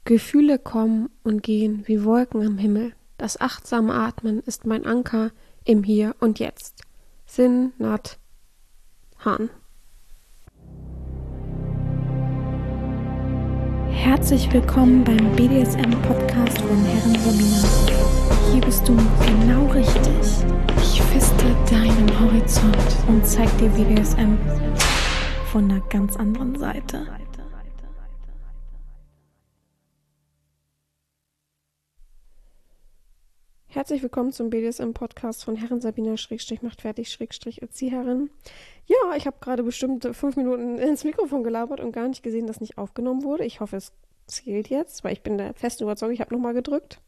Gefühle kommen und gehen wie Wolken am Himmel. Das achtsame Atmen ist mein Anker im Hier und Jetzt. Thich Nhat Hanh. Herzlich willkommen beim BDSM-Podcast von Herren Sabina. Hier bist du genau richtig. Ich feste deinen Horizont und zeig dir BDSM von einer ganz anderen Seite. Herzlich willkommen zum BDSM-Podcast von Herren Sabina macht fertig Erzieherin. Ja, ich habe gerade bestimmt 5 Minuten ins Mikrofon gelabert und gar nicht gesehen, dass nicht aufgenommen wurde. Ich hoffe, es zählt jetzt, weil ich bin der festen Überzeugung, ich habe nochmal gedrückt.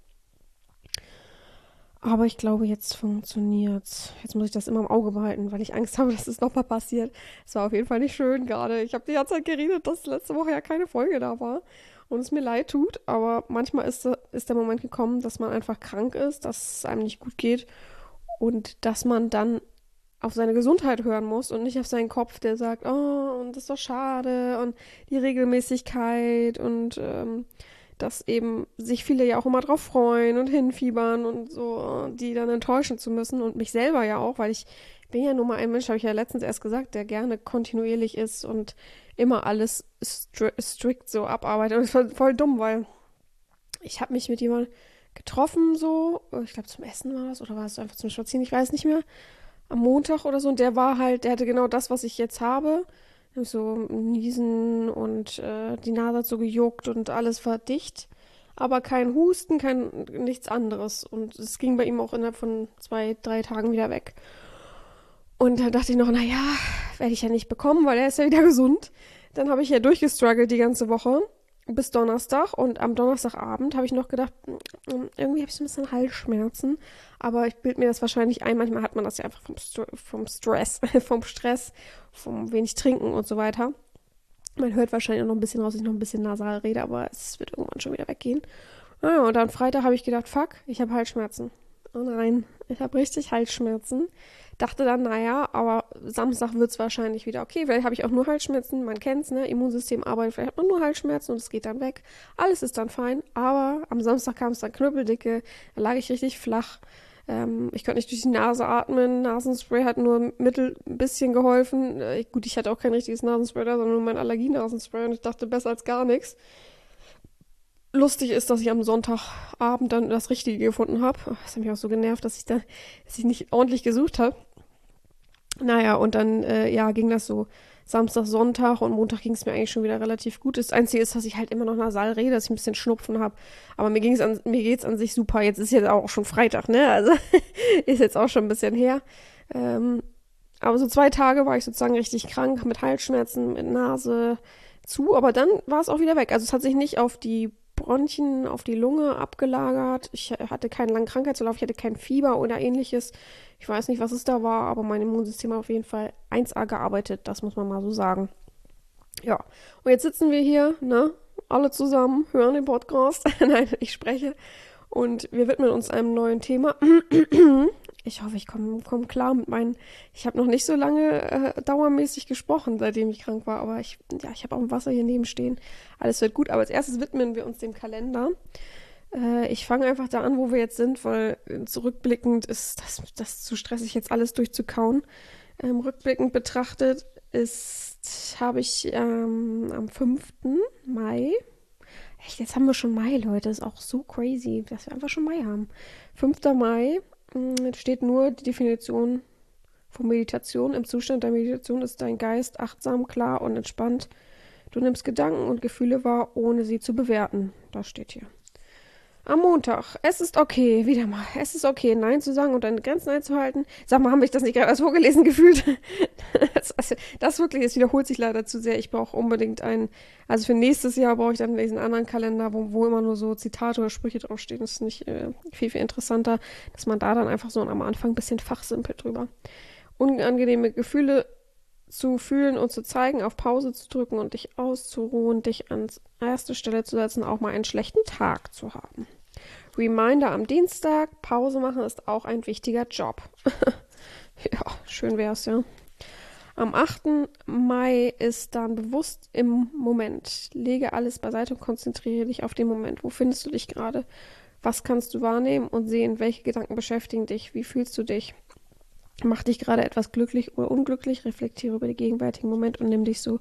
Aber ich glaube, jetzt funktioniert's. Jetzt muss ich das immer im Auge behalten, weil ich Angst habe, dass es nochmal passiert. Es war auf jeden Fall nicht schön gerade. Ich habe die ganze Zeit geredet, dass letzte Woche ja keine Folge da war. Und es mir leid tut, aber manchmal ist der Moment gekommen, dass man einfach krank ist, dass es einem nicht gut geht und dass man dann auf seine Gesundheit hören muss und nicht auf seinen Kopf, der sagt, oh, und das ist doch schade und die Regelmäßigkeit und dass eben sich viele ja auch immer drauf freuen und hinfiebern und so, die dann enttäuschen zu müssen und mich selber ja auch, weil ich bin ja nun mal ein Mensch, habe ich ja letztens erst gesagt, der gerne kontinuierlich ist und immer alles strikt so abarbeitet. Und das war voll dumm, weil ich habe mich mit jemandem getroffen so, ich glaube zum Essen war das oder war es einfach zum Spazieren, ich weiß nicht mehr, am Montag oder so und der hatte genau das, was ich jetzt habe. So Niesen und die Nase hat so gejuckt und alles war dicht. Aber kein Husten, nichts anderes. Und es ging bei ihm auch innerhalb von 2, 3 Tagen wieder weg. Und dann dachte ich noch, naja, werde ich ja nicht bekommen, weil er ist ja wieder gesund. Dann habe ich ja durchgestruggelt die ganze Woche bis Donnerstag. Und am Donnerstagabend habe ich noch gedacht, irgendwie habe ich so ein bisschen Halsschmerzen. Aber ich bilde mir das wahrscheinlich ein. Manchmal hat man das ja einfach vom Stress, vom wenig Trinken und so weiter. Man hört wahrscheinlich auch noch ein bisschen raus, dass ich noch ein bisschen nasal rede, aber es wird irgendwann schon wieder weggehen. Ah, und dann Freitag habe ich gedacht, fuck, ich habe Halsschmerzen. Oh nein, ich habe richtig Halsschmerzen. Dachte dann, naja, aber Samstag wird es wahrscheinlich wieder okay. Vielleicht habe ich auch nur Halsschmerzen, man kennt's, ne? Immunsystem arbeitet, vielleicht hat man nur Halsschmerzen und es geht dann weg. Alles ist dann fein, aber am Samstag kam es dann knüppeldicke, da lag ich richtig flach. Ich konnte nicht durch die Nase atmen. Nasenspray hat nur ein bisschen geholfen. Gut, ich hatte auch kein richtiges Nasenspray da, sondern nur mein Allergienasenspray und ich dachte, besser als gar nichts. Lustig ist, dass ich am Sonntagabend dann das Richtige gefunden habe. Das hat mich auch so genervt, dass ich nicht ordentlich gesucht habe. Naja, und dann, ging das so Samstag, Sonntag und Montag ging es mir eigentlich schon wieder relativ gut. Das Einzige ist, dass ich halt immer noch nasal rede, dass ich ein bisschen Schnupfen habe. Aber mir geht's an sich super. Jetzt ist jetzt auch schon Freitag, ne? Also ist jetzt auch schon ein bisschen her. Aber so 2 Tage war ich sozusagen richtig krank mit Halsschmerzen, mit Nase zu. Aber dann war es auch wieder weg. Also es hat sich nicht auf die Bronchien, auf die Lunge abgelagert. Ich hatte keinen langen Krankheitsverlauf, ich hatte kein Fieber oder ähnliches. Ich weiß nicht, was es da war, aber mein Immunsystem hat auf jeden Fall 1A gearbeitet, das muss man mal so sagen. Ja, und jetzt sitzen wir hier, ne, alle zusammen, hören den Podcast. Nein, ich spreche. Und wir widmen uns einem neuen Thema. Ich hoffe, ich komm klar mit meinen. Ich habe noch nicht so lange dauermäßig gesprochen, seitdem ich krank war, aber ich habe auch ein Wasser hier neben stehen. Alles wird gut, aber als erstes widmen wir uns dem Kalender. Ich fange einfach da an, wo wir jetzt sind, weil zurückblickend ist das zu stressig, jetzt alles durchzukauen. Rückblickend betrachtet habe ich am 5. Mai. Echt, jetzt haben wir schon Mai, Leute. Ist auch so crazy, dass wir einfach schon Mai haben. 5. Mai steht nur die Definition von Meditation. Im Zustand der Meditation ist dein Geist achtsam, klar und entspannt. Du nimmst Gedanken und Gefühle wahr, ohne sie zu bewerten. Das steht hier. Am Montag. Es ist okay, wieder mal. Es ist okay, Nein zu sagen und deine Grenzen einzuhalten. Sag mal, haben wir das nicht gerade als vorgelesen gefühlt? Das wirklich, es wiederholt sich leider zu sehr. Ich brauche unbedingt also für nächstes Jahr brauche ich dann diesen anderen Kalender, wo immer nur so Zitate oder Sprüche draufstehen. Das ist nicht viel, viel interessanter, dass man da dann einfach so am Anfang ein bisschen fachsimpelt drüber. Unangenehme Gefühle zu fühlen und zu zeigen, auf Pause zu drücken und dich auszuruhen, dich an erste Stelle zu setzen, auch mal einen schlechten Tag zu haben. Reminder am Dienstag, Pause machen ist auch ein wichtiger Job. Ja, schön wär's, ja. Am 8. Mai ist dann bewusst im Moment. Lege alles beiseite und konzentriere dich auf den Moment. Wo findest du dich gerade? Was kannst du wahrnehmen und sehen? Welche Gedanken beschäftigen dich? Wie fühlst du dich? Mach dich gerade etwas glücklich oder unglücklich? Reflektiere über den gegenwärtigen Moment und nimm dich so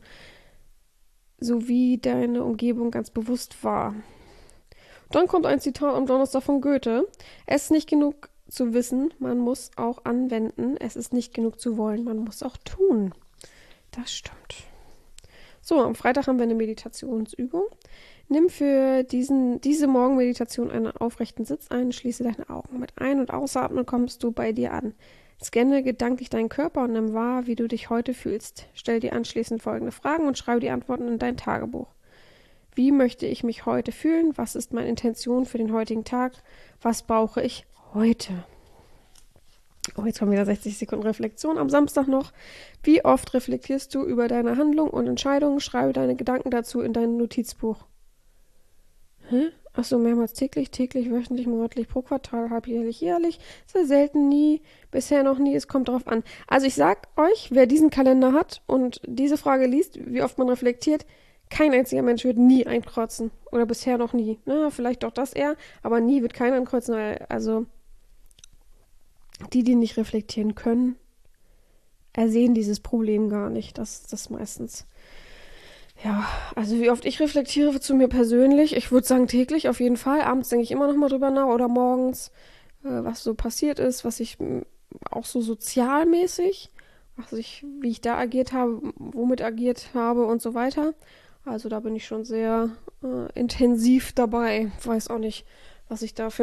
wie deine Umgebung ganz bewusst wahr. Dann kommt ein Zitat am Donnerstag von Goethe. Es ist nicht genug zu wissen, man muss auch anwenden. Es ist nicht genug zu wollen, man muss auch tun. Das stimmt. So, am Freitag haben wir eine Meditationsübung. Nimm für diese Morgenmeditation einen aufrechten Sitz ein, schließe deine Augen. Mit Ein- und Ausatmen kommst du bei dir an. Scanne gedanklich deinen Körper und nimm wahr, wie du dich heute fühlst. Stell dir anschließend folgende Fragen und schreibe die Antworten in dein Tagebuch. Wie möchte ich mich heute fühlen? Was ist meine Intention für den heutigen Tag? Was brauche ich heute? Oh, jetzt kommen wieder 60 Sekunden Reflexion am Samstag noch. Wie oft reflektierst du über deine Handlung und Entscheidungen? Schreibe deine Gedanken dazu in dein Notizbuch. Achso, mehrmals täglich, wöchentlich, monatlich, pro Quartal, halbjährlich, jährlich. Sehr selten, nie, bisher noch nie, es kommt drauf an. Also ich sag euch, wer diesen Kalender hat und diese Frage liest, wie oft man reflektiert, kein einziger Mensch wird nie einkreuzen. Oder bisher noch nie. Na, vielleicht doch das eher, aber nie wird keiner einkreuzen, weil, also, die nicht reflektieren können, ersehen dieses Problem gar nicht. Das ist das meistens. Ja, also wie oft ich reflektiere zu mir persönlich, ich würde sagen täglich auf jeden Fall. Abends denke ich immer noch mal drüber nach oder morgens, was so passiert ist, was ich auch so sozialmäßig, wie ich da agiert habe, womit agiert habe und so weiter. Also da bin ich schon sehr intensiv dabei. Weiß auch nicht, was ich da für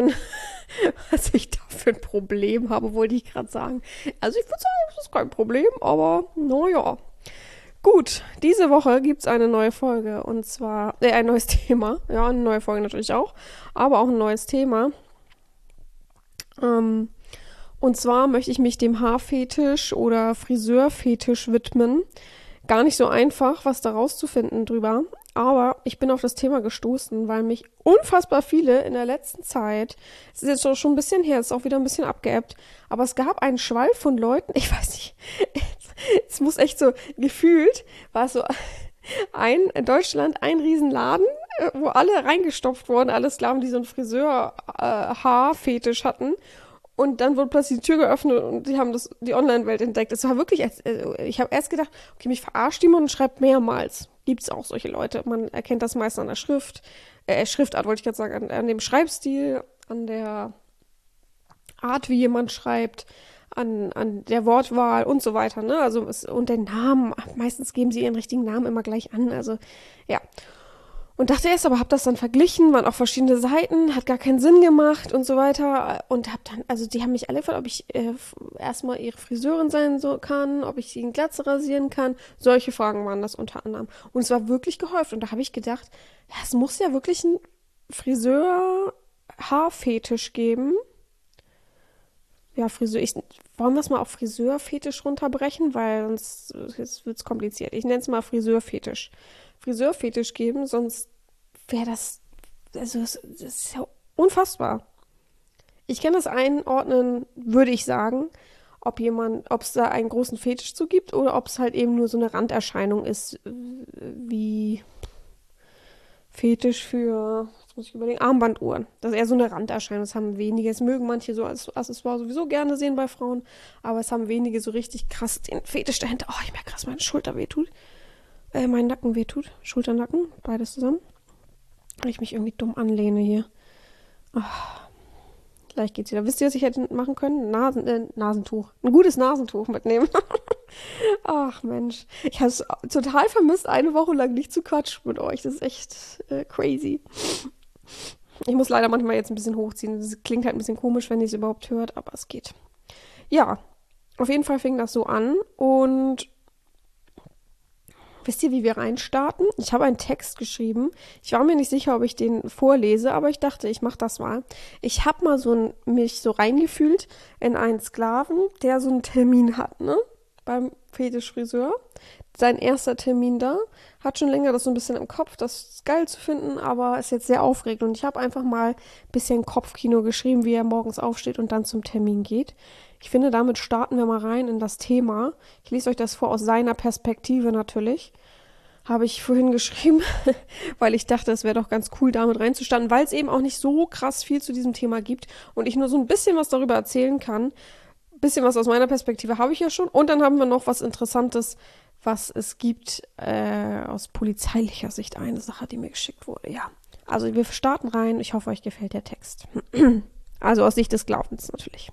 ein Problem habe, wollte ich gerade sagen. Also ich würde sagen, das ist kein Problem, aber naja. Gut, diese Woche gibt es eine neue Folge und zwar, ein neues Thema. Ja, eine neue Folge natürlich auch, aber auch ein neues Thema. Und zwar möchte ich mich dem Haarfetisch oder Friseurfetisch widmen. Gar nicht so einfach, was da rauszufinden drüber. Aber ich bin auf das Thema gestoßen, weil mich unfassbar viele in der letzten Zeit, es ist jetzt schon ein bisschen her, es ist auch wieder ein bisschen abgeebbt, aber es gab einen Schwall von Leuten, ich weiß nicht, es muss echt so gefühlt, war es so in Deutschland ein Riesenladen, wo alle reingestopft wurden, alle Sklaven, die so einen Friseur-Haarfetisch hatten. Und dann wurde plötzlich die Tür geöffnet und die haben die Online-Welt entdeckt. Es war wirklich, ich habe erst gedacht, okay, mich verarscht jemand und schreibt mehrmals. Gibt's auch solche Leute. Man erkennt das meist an der Schriftart wollte ich gerade sagen, an dem Schreibstil, an der Art, wie jemand schreibt, an der Wortwahl und so weiter, ne? Also und den Namen, meistens geben sie ihren richtigen Namen immer gleich an. Also, ja. Und dachte erst, aber hab das dann verglichen, waren auch verschiedene Seiten, hat gar keinen Sinn gemacht und so weiter. Und hab dann, also die haben mich alle gefragt, ob ich erstmal ihre Friseurin sein kann, ob ich sie in Glatze rasieren kann. Solche Fragen waren das unter anderem. Und es war wirklich gehäuft. Und da habe ich gedacht, ja, es muss ja wirklich ein Friseur-Haarfetisch geben. Ja, wollen wir es mal auf Friseurfetisch runterbrechen, weil sonst wird es kompliziert. Ich nenne es mal Friseurfetisch geben, sonst wäre das, also das ist ja unfassbar. Ich kann das einordnen, würde ich sagen, ob es da einen großen Fetisch zu gibt oder ob es halt eben nur so eine Randerscheinung ist, wie Fetisch für, jetzt muss ich überlegen, Armbanduhren. Das ist eher so eine Randerscheinung, das haben wenige, es mögen manche so als Accessoire sowieso gerne sehen bei Frauen, aber es haben wenige so richtig krass den Fetisch dahinter. Oh, ich merke krass, meine Schulter wehtut. Mein Nacken wehtut. Schulternacken, beides zusammen. Weil ich mich irgendwie dumm anlehne hier. Oh, gleich geht's wieder. Wisst ihr, was ich hätte machen können? Nasentuch. Ein gutes Nasentuch mitnehmen. Ach Mensch. Ich habe es total vermisst, eine Woche lang nicht zu quatschen mit euch. Das ist echt crazy. Ich muss leider manchmal jetzt ein bisschen hochziehen. Das klingt halt ein bisschen komisch, wenn ihr es überhaupt hört, aber es geht. Ja, auf jeden Fall fing das so an und wisst ihr, wie wir reinstarten? Ich habe einen Text geschrieben. Ich war mir nicht sicher, ob ich den vorlese, aber ich dachte, ich mache das mal. Ich habe mal mich so reingefühlt in einen Sklaven, der so einen Termin hat, ne? Beim Fetischfriseur. sein erster Termin da, hat schon länger das so ein bisschen im Kopf, das geil zu finden, aber ist jetzt sehr aufregend. Und ich habe einfach mal ein bisschen Kopfkino geschrieben, wie er morgens aufsteht und dann zum Termin geht. Ich finde, damit starten wir mal rein in das Thema. Ich lese euch das vor aus seiner Perspektive natürlich. Habe ich vorhin geschrieben, weil ich dachte, es wäre doch ganz cool, damit reinzustarten, weil es eben auch nicht so krass viel zu diesem Thema gibt und ich nur so ein bisschen was darüber erzählen kann. Ein bisschen was aus meiner Perspektive habe ich ja schon. Und dann haben wir noch was Interessantes, was es gibt aus polizeilicher Sicht. Eine Sache, die mir geschickt wurde, ja. Also wir starten rein. Ich hoffe, euch gefällt der Text. Also aus Sicht des Glaubens natürlich.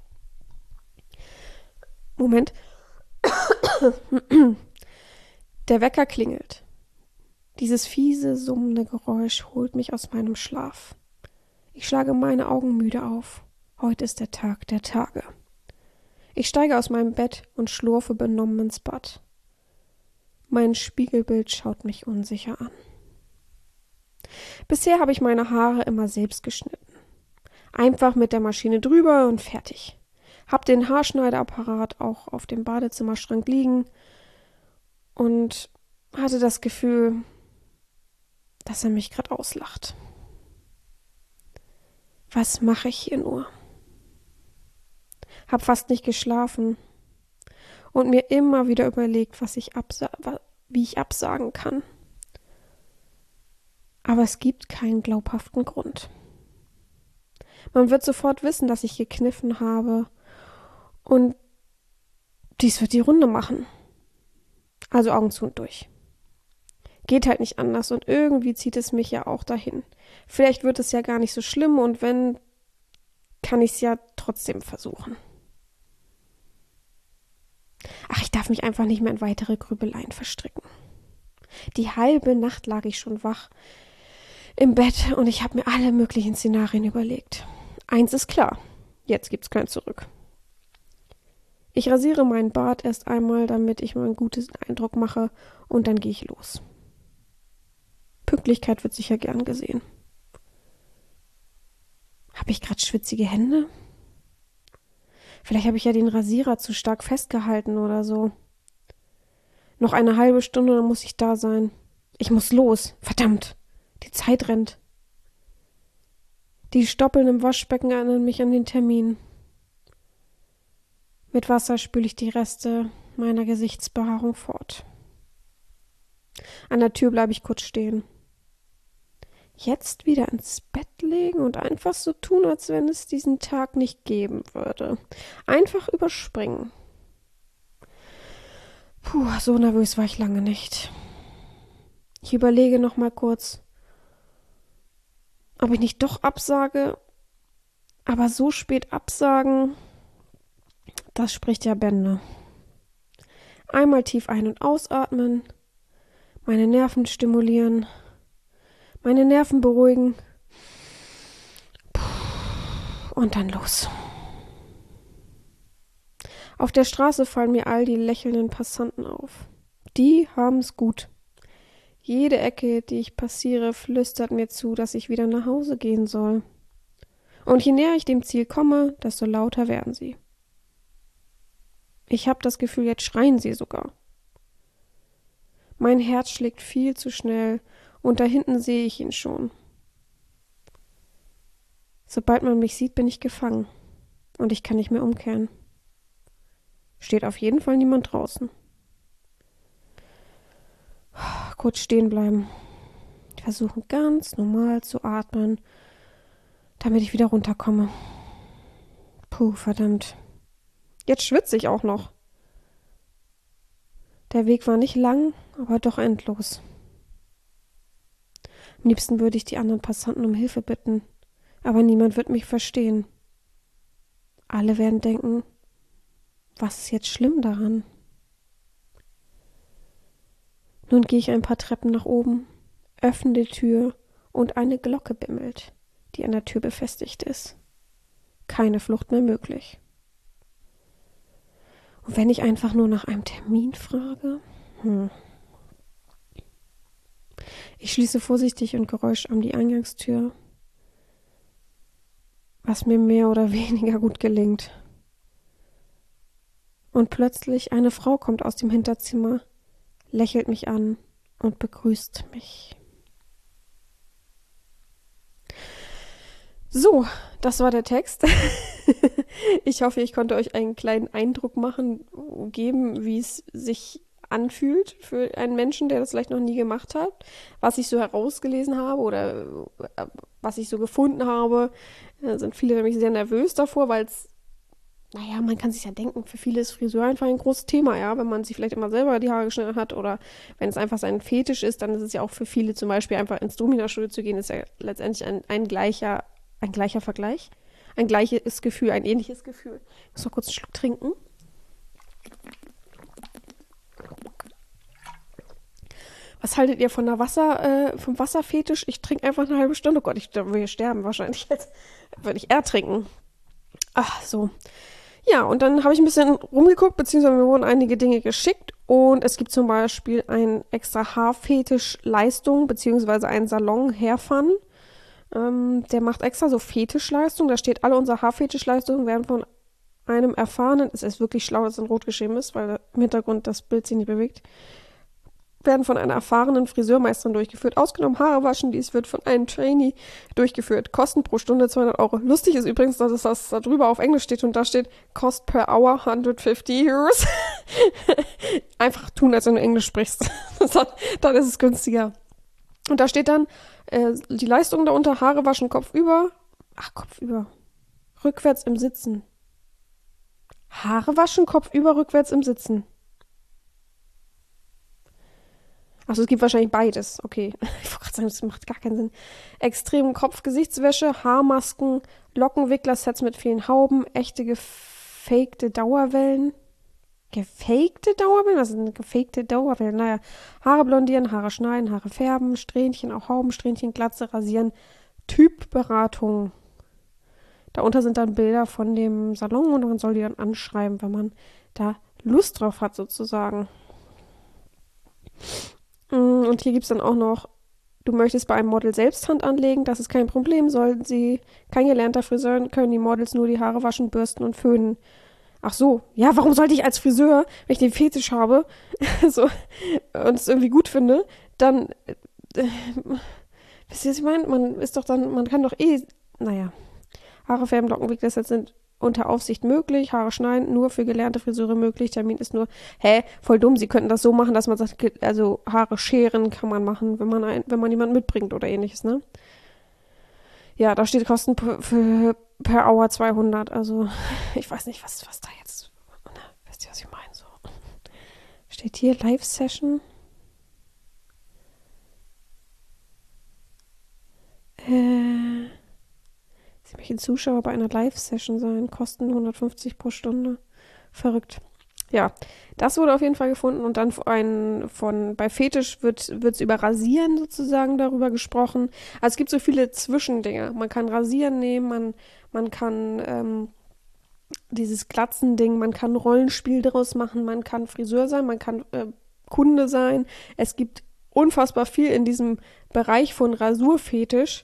Moment. Der Wecker klingelt. Dieses fiese, summende Geräusch holt mich aus meinem Schlaf. Ich schlage meine Augen müde auf. Heute ist der Tag der Tage. Ich steige aus meinem Bett und schlurfe benommen ins Bad. Mein Spiegelbild schaut mich unsicher an. Bisher habe ich meine Haare immer selbst geschnitten. Einfach mit der Maschine drüber und fertig. Hab den Haarschneideapparat auch auf dem Badezimmerschrank liegen und hatte das Gefühl, dass er mich gerade auslacht. Was mache ich hier nur? Hab fast nicht geschlafen und mir immer wieder überlegt, wie ich absagen kann. Aber es gibt keinen glaubhaften Grund. Man wird sofort wissen, dass ich gekniffen habe und dies wird die Runde machen. Also Augen zu und durch. Geht halt nicht anders und irgendwie zieht es mich ja auch dahin. Vielleicht wird es ja gar nicht so schlimm und wenn, kann ich es ja trotzdem versuchen. Ach, ich darf mich einfach nicht mehr in weitere Grübeleien verstricken. Die halbe Nacht lag ich schon wach im Bett und ich habe mir alle möglichen Szenarien überlegt. Eins ist klar, jetzt gibt's kein Zurück. Ich rasiere meinen Bart erst einmal, damit ich mir einen guten Eindruck mache und dann gehe ich los. Pünktlichkeit wird sicher gern gesehen. Habe ich gerade schwitzige Hände? Vielleicht habe ich ja den Rasierer zu stark festgehalten oder so. Noch eine halbe Stunde, dann muss ich da sein. Ich muss los. Verdammt. Die Zeit rennt. Die Stoppeln im Waschbecken erinnern mich an den Termin. Mit Wasser spüle ich die Reste meiner Gesichtsbehaarung fort. An der Tür bleibe ich kurz stehen. Jetzt wieder ins Bett legen und einfach so tun, als wenn es diesen Tag nicht geben würde. Einfach überspringen. Puh, so nervös war ich lange nicht. Ich überlege noch mal kurz, ob ich nicht doch absage. Aber so spät absagen, das spricht ja Bände. Einmal tief ein- und ausatmen, meine Nerven stimulieren, meine Nerven beruhigen und dann los. Auf der Straße fallen mir all die lächelnden Passanten auf. Die haben's gut. Jede Ecke, die ich passiere, flüstert mir zu, dass ich wieder nach Hause gehen soll. Und je näher ich dem Ziel komme, desto lauter werden sie. Ich habe das Gefühl, jetzt schreien sie sogar. Mein Herz schlägt viel zu schnell und da hinten sehe ich ihn schon. Sobald man mich sieht, bin ich gefangen und ich kann nicht mehr umkehren. Steht auf jeden Fall niemand draußen. Kurz stehen bleiben. Versuchen ganz normal zu atmen, damit ich wieder runterkomme. Puh, verdammt. Jetzt schwitze ich auch noch. Der Weg war nicht lang, aber doch endlos. Am liebsten würde ich die anderen Passanten um Hilfe bitten, aber niemand wird mich verstehen. Alle werden denken, was ist jetzt schlimm daran? Nun gehe ich ein paar Treppen nach oben, öffne die Tür und eine Glocke bimmelt, die an der Tür befestigt ist. Keine Flucht mehr möglich. Und wenn ich einfach nur nach einem Termin frage? Ich schließe vorsichtig und geräuscharm die Eingangstür, was mir mehr oder weniger gut gelingt. Und plötzlich eine Frau kommt aus dem Hinterzimmer, lächelt mich an und begrüßt mich. So, das war der Text. Ich hoffe, ich konnte euch einen kleinen Eindruck geben, wie es sich anfühlt für einen Menschen, der das vielleicht noch nie gemacht hat, was ich so herausgelesen habe oder was ich so gefunden habe. Da sind viele nämlich sehr nervös davor, weil es, naja, man kann sich ja denken, für viele ist Friseur einfach ein großes Thema, ja, wenn man sich vielleicht immer selber die Haare geschnitten hat oder wenn es einfach sein Fetisch ist, dann ist es ja auch für viele zum Beispiel einfach ins Domina-Studio zu gehen, ist ja letztendlich ein gleicher Vergleich, ein gleiches Gefühl, ein ähnliches Gefühl. Ich muss noch kurz einen Schluck trinken. Was haltet ihr von vom Wasserfetisch? Ich trinke einfach eine halbe Stunde. Oh Gott, da würde ich sterben wahrscheinlich jetzt. Würde ich eher trinken. Ach, so. Ja, und dann habe ich ein bisschen rumgeguckt, beziehungsweise mir wurden einige Dinge geschickt. Und es gibt zum Beispiel ein extra Haarfetisch-Leistung, beziehungsweise einen Salon-Hairfun. Der macht extra so Fetischleistung. Da steht, alle unsere Haarfetischleistungen werden von einem erfahrenen, es ist wirklich schlau, dass es in Rot geschrieben ist, weil im Hintergrund das Bild sich nicht bewegt, werden von einer erfahrenen Friseurmeisterin durchgeführt. Ausgenommen Haare waschen, dies wird von einem Trainee durchgeführt. Kosten pro Stunde 200 Euro. Lustig ist übrigens, dass das da drüber auf Englisch steht und da steht Cost per Hour 150 Euros. Einfach tun, als wenn du Englisch sprichst. Dann ist es günstiger. Und da steht dann die Leistung darunter, Haare waschen, Kopf über. Rückwärts im Sitzen. Haare waschen, Kopf über, rückwärts im Sitzen. Also es gibt wahrscheinlich beides. Okay. Ich wollte gerade sagen, das macht gar keinen Sinn. Extreme Kopf-Gesichtswäsche, Haarmasken, Lockenwickler-Sets mit vielen Hauben, echte gefakte Dauerwellen. Gefakte Dauerwellen? Was ist denn gefakte Dauerwellen? Naja, Haare blondieren, Haare schneiden, Haare färben, Strähnchen, auch Hauben, Strähnchen, Glatze, rasieren, Typberatung. Darunter sind dann Bilder von dem Salon und man soll die dann anschreiben, wenn man da Lust drauf hat, sozusagen. Und hier gibt es dann auch noch, du möchtest bei einem Model selbst Hand anlegen, das ist kein Problem, sollten sie kein gelernter Friseur, können die Models nur die Haare waschen, bürsten und föhnen. Ach so, ja, warum sollte ich als Friseur, wenn ich den Fetisch habe, so, und es irgendwie gut finde, dann, wisst ihr, was ich meine? Man kann doch naja, Haare färben, Lockenwickler sind unter Aufsicht möglich, Haare schneiden, nur für gelernte Friseure möglich, Termin ist nur, voll dumm, sie könnten das so machen, dass man sagt, also Haare scheren kann man machen, wenn man jemanden mitbringt oder ähnliches, ne? Ja, da steht Kosten per Hour 200, also ich weiß nicht, was da jetzt, wisst ihr, was ich meine, so. Steht hier Live-Session? Sie möchten Zuschauer bei einer Live-Session sein, Kosten 150 pro Stunde. Verrückt. Ja, das wurde auf jeden Fall gefunden und dann bei Fetisch wird's über Rasieren sozusagen darüber gesprochen. Also es gibt so viele Zwischendinge. Man kann Rasieren nehmen, man kann dieses Glatzending, man kann Rollenspiel daraus machen, man kann Friseur sein, man kann Kunde sein. Es gibt unfassbar viel in diesem Bereich von Rasurfetisch.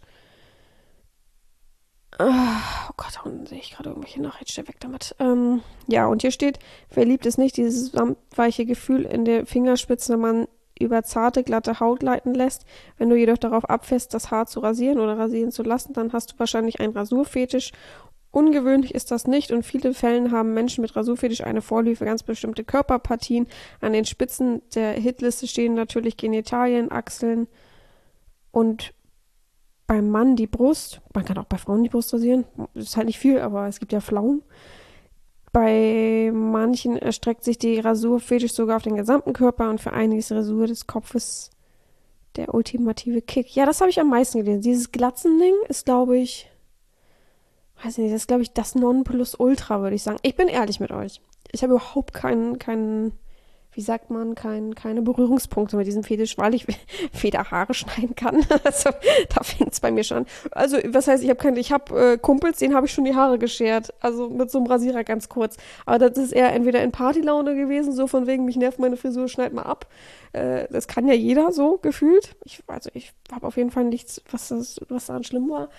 Oh Gott, da unten sehe ich gerade irgendwelche Nachrichten, schnell weg damit. Ja, und hier steht, wer liebt es nicht, dieses samtweiche Gefühl in der Fingerspitze, wenn man über zarte, glatte Haut gleiten lässt. Wenn du jedoch darauf abfährst, das Haar zu rasieren oder rasieren zu lassen, dann hast du wahrscheinlich einen Rasurfetisch. Ungewöhnlich ist das nicht und in vielen Fällen haben Menschen mit Rasurfetisch eine Vorliebe für ganz bestimmte Körperpartien. An den Spitzen der Hitliste stehen natürlich Genitalien, Achseln und beim Mann die Brust. Man kann auch bei Frauen die Brust rasieren. Das ist halt nicht viel, aber es gibt ja Pflaumen. Bei manchen erstreckt sich die Rasurfetisch sogar auf den gesamten Körper und für einige ist die Rasur des Kopfes der ultimative Kick. Ja, das habe ich am meisten gelesen. Dieses Glatzending ist, glaube ich, weiß nicht, das ist, glaube ich, das Nonplusultra, würde ich sagen. Ich bin ehrlich mit euch. Ich habe überhaupt keinen wie sagt man, keine Berührungspunkte mit diesem Fetisch, weil ich weder Haare schneiden kann. Also da fängt es bei mir schon an. Also was heißt, ich habe Kumpels, denen habe ich schon die Haare geschert. Also mit so einem Rasierer ganz kurz. Aber das ist eher entweder in Partylaune gewesen, so von wegen, mich nervt meine Frisur, schneid mal ab. Das kann ja jeder so gefühlt. Ich habe auf jeden Fall nichts, was daran schlimm war.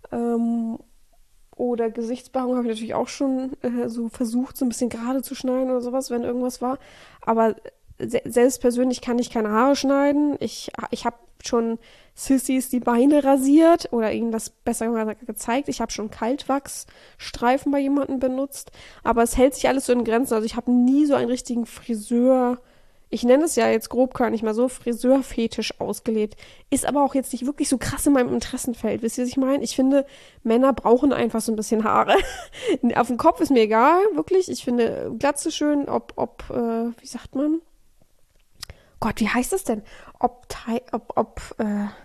Oder Gesichtsbehaarung habe ich natürlich auch schon so versucht, so ein bisschen gerade zu schneiden oder sowas, wenn irgendwas war. Aber selbst persönlich kann ich keine Haare schneiden. Ich habe schon Sissys die Beine rasiert oder ihnen das besser gezeigt. Ich habe schon Kaltwachsstreifen bei jemandem benutzt. Aber es hält sich alles so in Grenzen. Also ich habe nie so einen richtigen Friseur, ich nenne es ja jetzt grobkörnig mal so, Friseurfetisch ausgelebt. Ist aber auch jetzt nicht wirklich so krass in meinem Interessenfeld. Wisst ihr, was ich meine? Ich finde, Männer brauchen einfach so ein bisschen Haare. Auf dem Kopf ist mir egal, wirklich. Ich finde Glatze schön, wie sagt man? Gott, wie heißt das denn? Ob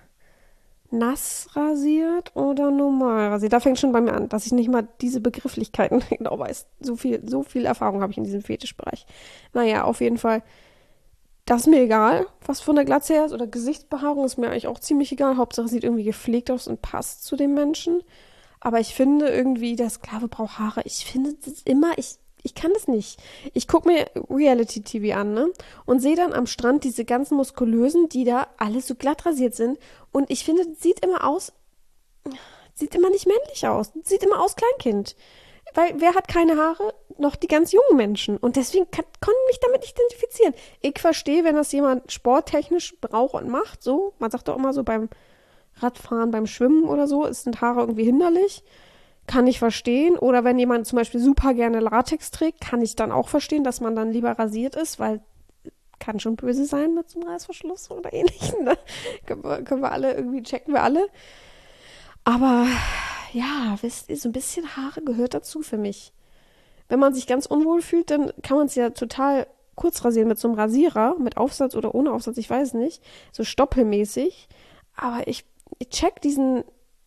nass rasiert oder normal rasiert. Da fängt schon bei mir an, dass ich nicht mal diese Begrifflichkeiten genau weiß. So viel Erfahrung habe ich in diesem Fetischbereich. Naja, auf jeden Fall. Das ist mir egal, was von der Glatze her ist. Oder Gesichtsbehaarung ist mir eigentlich auch ziemlich egal. Hauptsache, sieht irgendwie gepflegt aus und passt zu dem Menschen. Aber ich finde irgendwie, der Sklave braucht Haare. Ich finde das immer, ich kann das nicht. Ich gucke mir Reality-TV an, ne? Und sehe dann am Strand diese ganzen Muskulösen, die da alle so glatt rasiert sind. Und ich finde, sieht immer nicht männlich aus. Sieht immer aus Kleinkind. Weil wer hat keine Haare? Noch die ganz jungen Menschen. Und deswegen konnte mich damit nicht identifizieren. Ich verstehe, wenn das jemand sporttechnisch braucht und macht, so. Man sagt doch immer so beim Radfahren, beim Schwimmen oder so, sind Haare irgendwie hinderlich. Kann ich verstehen. Oder wenn jemand zum Beispiel super gerne Latex trägt, kann ich dann auch verstehen, dass man dann lieber rasiert ist, weil kann schon böse sein mit so einem Reißverschluss oder ähnlichem. Ne? Können wir alle, irgendwie checken wir alle. Aber ja, wisst ihr, so ein bisschen Haare gehört dazu für mich. Wenn man sich ganz unwohl fühlt, dann kann man es ja total kurz rasieren mit so einem Rasierer, mit Aufsatz oder ohne Aufsatz, ich weiß nicht, so stoppelmäßig. Aber ich check diesen,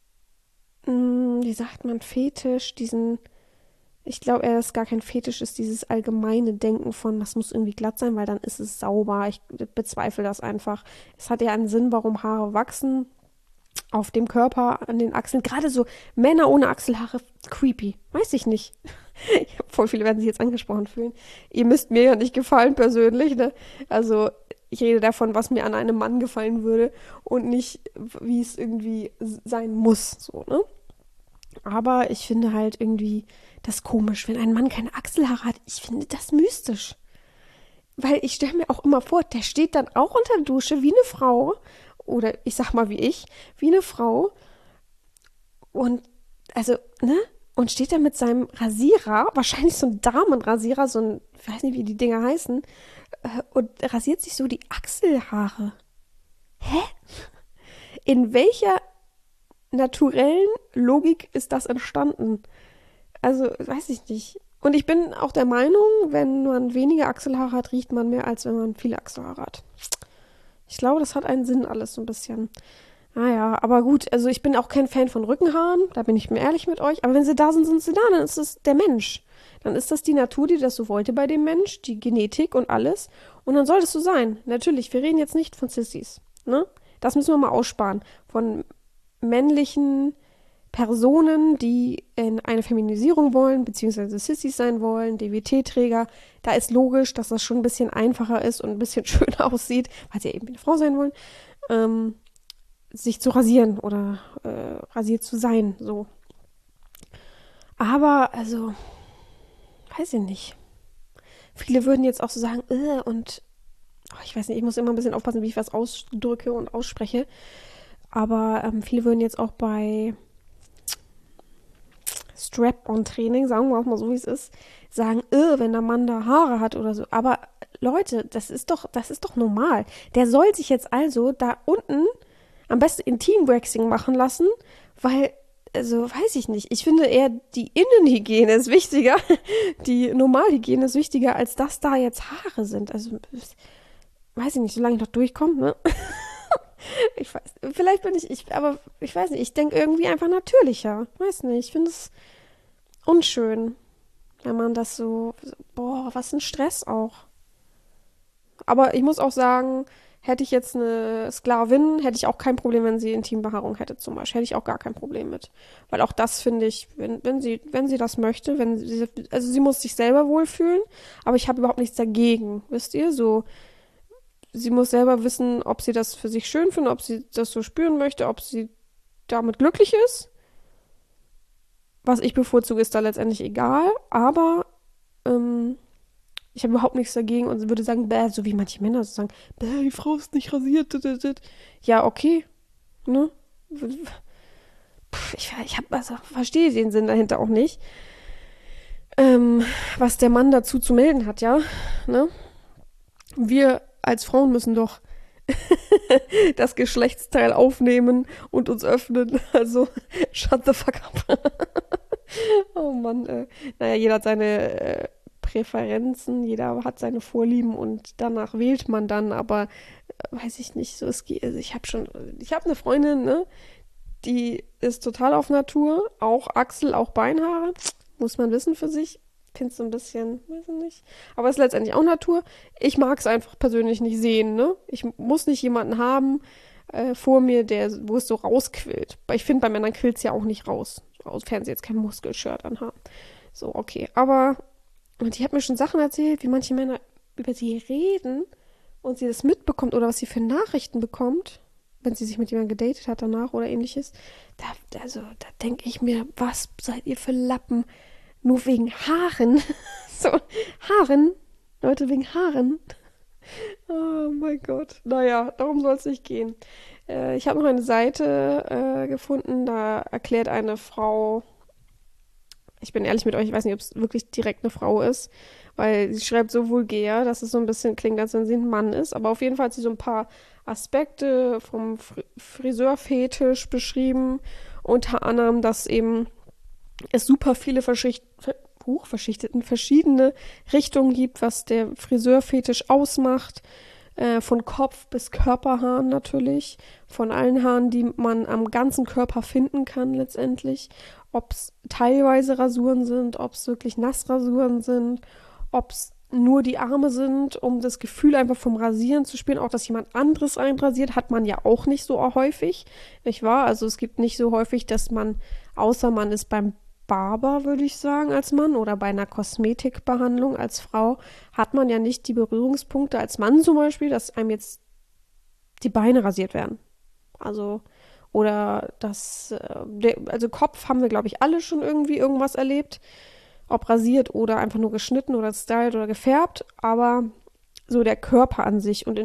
wie sagt man, Fetisch, ich glaube, er ist gar kein Fetisch, ist dieses allgemeine Denken von, das muss irgendwie glatt sein, weil dann ist es sauber. Ich bezweifle das einfach. Es hat ja einen Sinn, warum Haare wachsen auf dem Körper, an den Achseln. Gerade so Männer ohne Achselhaare, creepy. Weiß ich nicht. Voll viele werden sich jetzt angesprochen fühlen. Ihr müsst mir ja nicht gefallen persönlich, ne? Also ich rede davon, was mir an einem Mann gefallen würde und nicht, wie es irgendwie sein muss, so, ne? Aber ich finde halt irgendwie das komisch, wenn ein Mann keine Achselhaare hat. Ich finde das mystisch. Weil ich stelle mir auch immer vor, der steht dann auch unter der Dusche wie eine Frau. Oder ich sag mal wie eine Frau. Und, also, ne? Und steht da mit seinem Rasierer, wahrscheinlich so ein Damenrasierer, so ein, ich weiß nicht, wie die Dinger heißen, und rasiert sich so die Achselhaare. Hä? In welcher naturellen Logik ist das entstanden? Also, weiß ich nicht. Und ich bin auch der Meinung, wenn man weniger Achselhaare hat, riecht man mehr, als wenn man viele Achselhaare hat. Ich glaube, das hat einen Sinn alles so ein bisschen. Naja, aber gut, also ich bin auch kein Fan von Rückenhaaren, da bin ich mir ehrlich mit euch. Aber wenn sie da sind, sind sie da, dann ist es der Mensch. Dann ist das die Natur, die das so wollte bei dem Mensch, die Genetik und alles. Und dann soll das so sein. Natürlich, wir reden jetzt nicht von Sissys, ne? Das müssen wir mal aussparen. Von männlichen Personen, die in eine Feminisierung wollen, beziehungsweise Sissys sein wollen, DWT-Träger. Da ist logisch, dass das schon ein bisschen einfacher ist und ein bisschen schöner aussieht, weil sie ja eben wie eine Frau sein wollen, sich zu rasieren oder rasiert zu sein, so. Aber, also, weiß ich nicht. Viele würden jetzt auch so sagen, und ich weiß nicht, ich muss immer ein bisschen aufpassen, wie ich was ausdrücke und ausspreche. Aber viele würden jetzt auch bei Strap-on-Training, sagen wir auch mal so, wie es ist, sagen, wenn der Mann da Haare hat oder so. Aber Leute, das ist doch normal. Der soll sich jetzt also da unten am besten Intimwaxing machen lassen, weil, also weiß ich nicht. Ich finde eher, die Innenhygiene ist wichtiger, die Normalhygiene ist wichtiger, als dass da jetzt Haare sind. Also, weiß ich nicht, solange ich noch durchkomme, ne? Ich weiß, vielleicht bin aber ich weiß nicht, ich denke irgendwie einfach natürlicher. Weiß nicht, ich finde es unschön, wenn man das boah, was ein Stress auch. Aber ich muss auch sagen, hätte ich jetzt eine Sklavin, hätte ich auch kein Problem, wenn sie Intimbehaarung hätte zum Beispiel. Hätte ich auch gar kein Problem mit. Weil auch das finde ich, wenn sie das möchte, also sie muss sich selber wohlfühlen, aber ich habe überhaupt nichts dagegen, wisst ihr, so. Sie muss selber wissen, ob sie das für sich schön findet, ob sie das so spüren möchte, ob sie damit glücklich ist. Was ich bevorzuge, ist da letztendlich egal. Aber Ich habe überhaupt nichts dagegen und würde sagen, bäh, so wie manche Männer so sagen, bäh, die Frau ist nicht rasiert. Ja, okay, ne? Verstehe den Sinn dahinter auch nicht. Was der Mann dazu zu melden hat, ja, ne? Wir als Frauen müssen doch das Geschlechtsteil aufnehmen und uns öffnen. Also, shut the fuck up. Oh Mann, naja, jeder hat seine Präferenzen, jeder hat seine Vorlieben und danach wählt man dann, aber weiß ich nicht, so es geht, also ich habe eine Freundin, ne, die ist total auf Natur, auch Achsel, auch Beinhaare, muss man wissen für sich, finde es so ein bisschen, weiß ich nicht, aber es ist letztendlich auch Natur. Ich mag es einfach persönlich nicht sehen, ne, ich muss nicht jemanden haben vor mir, wo es so rausquillt, weil ich finde, bei Männern quillt es ja auch nicht raus, sofern sie jetzt kein Muskelshirt anhaben. So, okay, aber und die hat mir schon Sachen erzählt, wie manche Männer über sie reden und sie das mitbekommt oder was sie für Nachrichten bekommt, wenn sie sich mit jemandem gedatet hat danach oder ähnliches. Da denke ich mir, was seid ihr für Lappen? Nur wegen Haaren? So, Haaren? Leute, wegen Haaren? Oh mein Gott. Naja, darum soll es nicht gehen. Ich habe noch eine Seite gefunden, da erklärt eine Frau. Ich bin ehrlich mit euch, ich weiß nicht, ob es wirklich direkt eine Frau ist, weil sie schreibt so vulgär, dass es so ein bisschen klingt, als wenn sie ein Mann ist. Aber auf jeden Fall hat sie so ein paar Aspekte vom Friseurfetisch beschrieben. Unter anderem, dass eben es super viele verschiedene Richtungen gibt, was der Friseurfetisch ausmacht. Von Kopf bis Körperhaaren natürlich. Von allen Haaren, die man am ganzen Körper finden kann letztendlich. Ob es teilweise Rasuren sind, ob es wirklich Nassrasuren sind, ob es nur die Arme sind, um das Gefühl einfach vom Rasieren zu spüren. Auch, dass jemand anderes einrasiert, hat man ja auch nicht so häufig, nicht wahr? Also es gibt nicht so häufig, dass man, außer man ist beim Barber, würde ich sagen, als Mann oder bei einer Kosmetikbehandlung als Frau, hat man ja nicht die Berührungspunkte als Mann zum Beispiel, dass einem jetzt die Beine rasiert werden. Also, oder also Kopf haben wir, glaube ich, alle schon irgendwie irgendwas erlebt. Ob rasiert oder einfach nur geschnitten oder stylt oder gefärbt. Aber so der Körper an sich und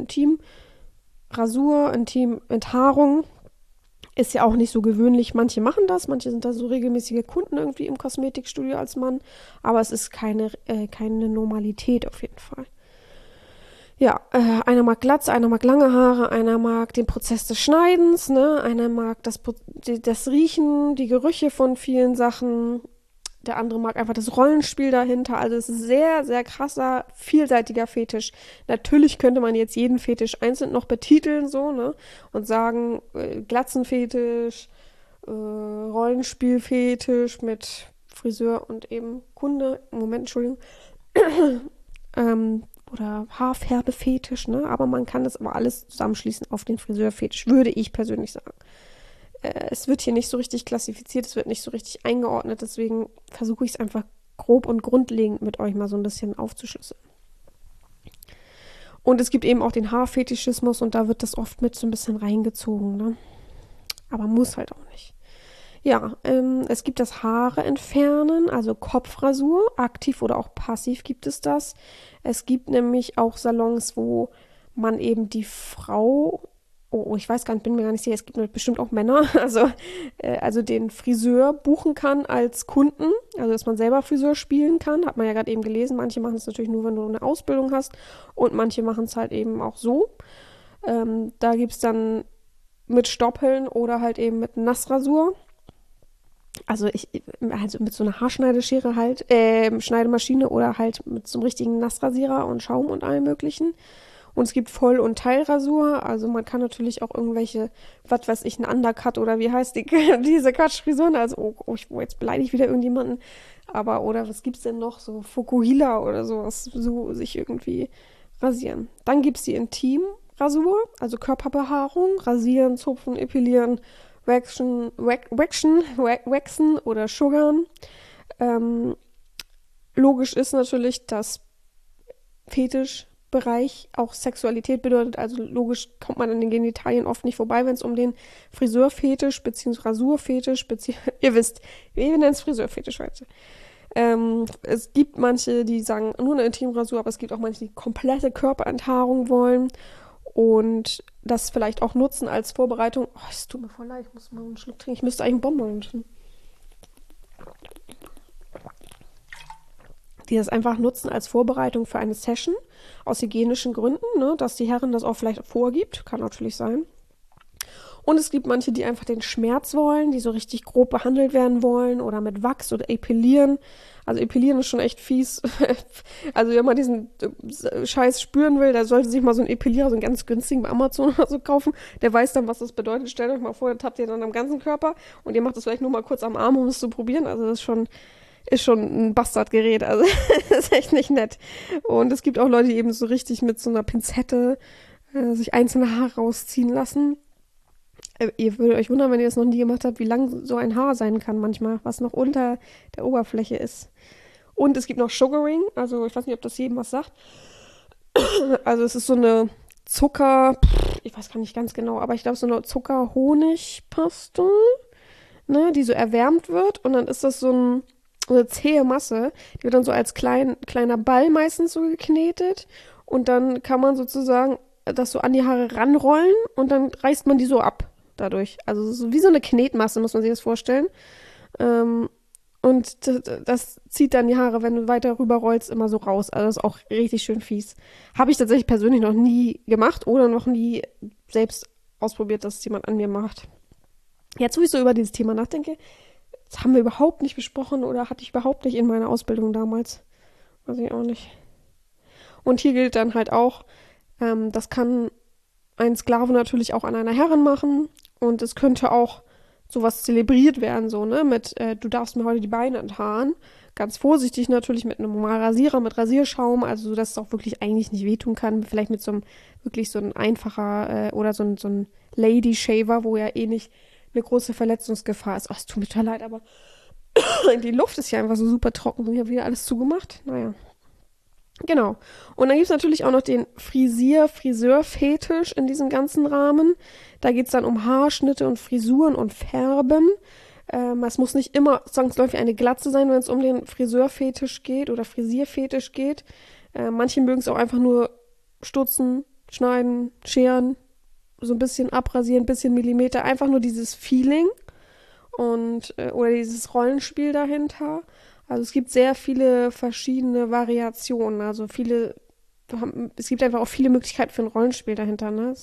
Rasur, Enthaarung ist ja auch nicht so gewöhnlich. Manche machen das, manche sind da so regelmäßige Kunden irgendwie im Kosmetikstudio als Mann. Aber es ist keine Normalität auf jeden Fall. Ja, einer mag Glatze, einer mag lange Haare, einer mag den Prozess des Schneidens, ne? Einer mag das Riechen, die Gerüche von vielen Sachen. Der andere mag einfach das Rollenspiel dahinter. Also es ist sehr, sehr krasser, vielseitiger Fetisch. Natürlich könnte man jetzt jeden Fetisch einzeln noch betiteln, so, ne? Und sagen, Glatzenfetisch, Rollenspielfetisch mit Friseur und eben Kunde. Moment, Entschuldigung. Oder Haarfärbefetisch, ne? Aber man kann das aber alles zusammenschließen auf den Friseurfetisch, würde ich persönlich sagen. Es wird hier nicht so richtig klassifiziert, es wird nicht so richtig eingeordnet, deswegen versuche ich es einfach grob und grundlegend mit euch mal so ein bisschen aufzuschlüsseln. Und es gibt eben auch den Haarfetischismus und da wird das oft mit so ein bisschen reingezogen, ne? Aber muss halt auch nicht. Ja, es gibt das Haare entfernen, also Kopfrasur, aktiv oder auch passiv gibt es das. Es gibt nämlich auch Salons, wo man eben die Frau, ich weiß gar nicht, bin mir gar nicht sicher, es gibt bestimmt auch Männer, also den Friseur buchen kann als Kunden, also dass man selber Friseur spielen kann, hat man ja gerade eben gelesen. Manche machen es natürlich nur, wenn du eine Ausbildung hast und manche machen es halt eben auch so. Da gibt es dann mit Stoppeln oder halt eben mit Nassrasur. Also mit so einer Haarschneideschere halt, Schneidemaschine oder halt mit so einem richtigen Nassrasierer und Schaum und allem möglichen. Und es gibt Voll- und Teilrasur, also man kann natürlich auch irgendwelche, was weiß ich, ein Undercut oder wie heißt diese Quatschfrisuren, also jetzt beleidige ich wieder irgendjemanden, aber oder was gibt's denn noch, so Fukuhila oder sowas, so sich irgendwie rasieren. Dann gibt's die Intimrasur, also Körperbehaarung, rasieren, zupfen, epilieren, waxen oder sugarn. Logisch ist natürlich, dass Fetischbereich auch Sexualität bedeutet, also logisch kommt man an den Genitalien oft nicht vorbei, wenn es um den Friseurfetisch bzw. Rasurfetisch, ihr wisst, wir nennen es Friseurfetisch heute, Es gibt manche, die sagen nur eine Intimrasur, aber es gibt auch manche, die komplette Körperenthaarung wollen und das vielleicht auch nutzen als Vorbereitung. Oh, es tut mir voll leid, ich muss mal einen Schluck trinken. Ich müsste eigentlich einen Bonbon trinken. Die das einfach nutzen als Vorbereitung für eine Session aus hygienischen Gründen, ne, dass die Herren das auch vielleicht vorgibt, kann natürlich sein. Und es gibt manche, die einfach den Schmerz wollen, die so richtig grob behandelt werden wollen oder mit Wachs oder Epilieren. Also Epilieren ist schon echt fies. Also wenn man diesen Scheiß spüren will, da sollte sich mal so ein Epilierer, so einen ganz günstigen bei Amazon oder so kaufen. Der weiß dann, was das bedeutet. Stellt euch mal vor, das habt ihr dann am ganzen Körper und ihr macht das vielleicht nur mal kurz am Arm, um es zu probieren. Also das ist schon ein Bastardgerät. Also das ist echt nicht nett. Und es gibt auch Leute, die eben so richtig mit so einer Pinzette sich einzelne Haare rausziehen lassen. Ihr würdet euch wundern, wenn ihr das noch nie gemacht habt, wie lang so ein Haar sein kann manchmal, was noch unter der Oberfläche ist. Und es gibt noch Sugaring, also ich weiß nicht, ob das jedem was sagt. Also es ist so eine ich weiß gar nicht ganz genau, aber ich glaube so eine Zucker-Honig-Paste, ne, die so erwärmt wird und dann ist das so eine zähe Masse, die wird dann so als kleiner Ball meistens so geknetet und dann kann man sozusagen das so an die Haare ranrollen und dann reißt man die so ab dadurch. Also so wie so eine Knetmasse, muss man sich das vorstellen. Und das zieht dann die Haare, wenn du weiter rüber rollst, immer so raus. Also das ist auch richtig schön fies. Habe ich tatsächlich persönlich noch nie gemacht oder noch nie selbst ausprobiert, dass es jemand an mir macht. Jetzt, wo ich so über dieses Thema nachdenke, das haben wir überhaupt nicht besprochen oder hatte ich überhaupt nicht in meiner Ausbildung damals. Weiß ich auch nicht. Und hier gilt dann halt auch, das kann ein Sklave natürlich auch an einer Herrin machen und es könnte auch sowas zelebriert werden, so, ne, mit, du darfst mir heute die Beine enthaaren. Ganz vorsichtig natürlich mit einem normalen Rasierer, mit Rasierschaum, also so, dass es auch wirklich eigentlich nicht wehtun kann. Vielleicht mit wirklich so ein einfacher oder so ein Lady Shaver, wo ja eh nicht eine große Verletzungsgefahr ist. Oh, es tut mir total leid, aber die Luft ist ja einfach so super trocken. Ich habe wieder alles zugemacht. Naja. Genau. Und dann gibt es natürlich auch noch den Friseur-Fetisch in diesem ganzen Rahmen. Da geht es dann um Haarschnitte und Frisuren und Färben. Es muss nicht immer zwangsläufig eine Glatze sein, wenn es um den Friseur-Fetisch geht oder Frisierfetisch geht. Manche mögen es auch einfach nur stutzen, schneiden, scheren, so ein bisschen abrasieren, ein bisschen Millimeter. Einfach nur dieses Feeling oder dieses Rollenspiel dahinter. Also es gibt sehr viele verschiedene Variationen, also es gibt einfach auch viele Möglichkeiten für ein Rollenspiel dahinter, ne?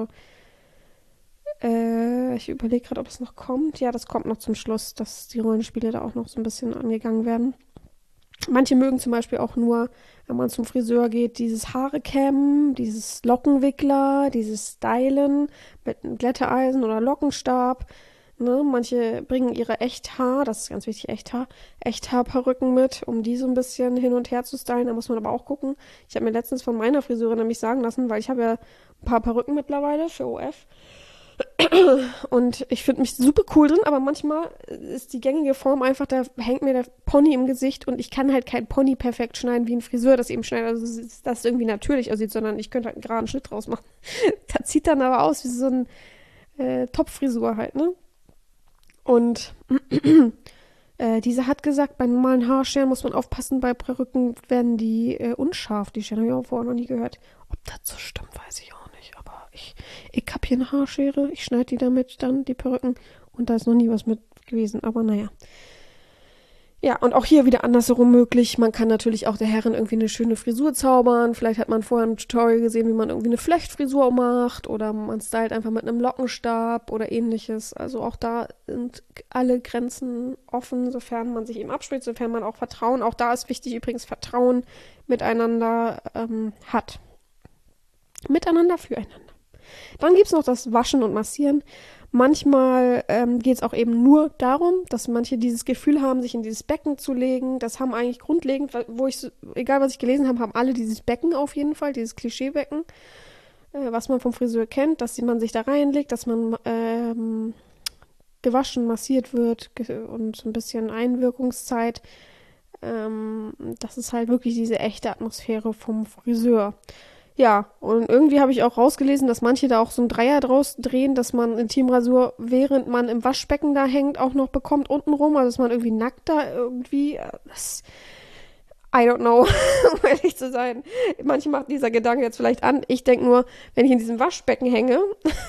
Ich überlege gerade, ob es noch kommt. Ja, das kommt noch zum Schluss, dass die Rollenspiele da auch noch so ein bisschen angegangen werden. Manche mögen zum Beispiel auch nur, wenn man zum Friseur geht, dieses Haare kämmen, dieses Lockenwickler, dieses Stylen mit einem Glätteeisen oder Lockenstab. Ne, manche bringen ihre das ist ganz wichtig, Echthaarperücken mit, um die so ein bisschen hin und her zu stylen. Da muss man aber auch gucken. Ich habe mir letztens von meiner Friseurin nämlich sagen lassen, weil ich habe ja ein paar Perücken mittlerweile für OF. Und ich finde mich super cool drin, aber manchmal ist die gängige Form einfach, da hängt mir der Pony im Gesicht und ich kann halt kein Pony perfekt schneiden, wie ein Friseur das eben schneidet. Also das irgendwie natürlich aussieht, sondern ich könnte halt einen geraden Schnitt draus machen. Das sieht dann aber aus wie so ein Topfrisur halt, ne? Und diese hat gesagt, bei normalen Haarscheren muss man aufpassen, bei Perücken werden die unscharf. Die Scheren habe ich auch vorher noch nie gehört. Ob das so stimmt, weiß ich auch nicht. Aber ich habe hier eine Haarschere, ich schneide die damit dann, die Perücken. Und da ist noch nie was mit gewesen, aber naja. Ja, und auch hier wieder andersherum möglich. Man kann natürlich auch der Herrin irgendwie eine schöne Frisur zaubern. Vielleicht hat man vorher ein Tutorial gesehen, wie man irgendwie eine Flechtfrisur macht. Oder man stylt einfach mit einem Lockenstab oder ähnliches. Also auch da sind alle Grenzen offen, sofern man sich eben abspricht, sofern man auch Vertrauen, auch da ist wichtig übrigens Vertrauen miteinander hat. Miteinander, füreinander. Dann gibt es noch das Waschen und Massieren. Manchmal geht es auch eben nur darum, dass manche dieses Gefühl haben, sich in dieses Becken zu legen. Das haben eigentlich grundlegend, egal was ich gelesen habe, haben alle dieses Becken auf jeden Fall, dieses Klischeebecken, was man vom Friseur kennt, dass man sich da reinlegt, dass man gewaschen, massiert wird und so ein bisschen Einwirkungszeit. Das ist halt wirklich diese echte Atmosphäre vom Friseur. Ja, und irgendwie habe ich auch rausgelesen, dass manche da auch so ein Dreier draus drehen, dass man Intimrasur, während man im Waschbecken da hängt, auch noch bekommt untenrum. Also dass man irgendwie nackt da irgendwie. I don't know, um ehrlich zu sein. Manche macht dieser Gedanke jetzt vielleicht an. Ich denke nur, wenn ich in diesem Waschbecken hänge,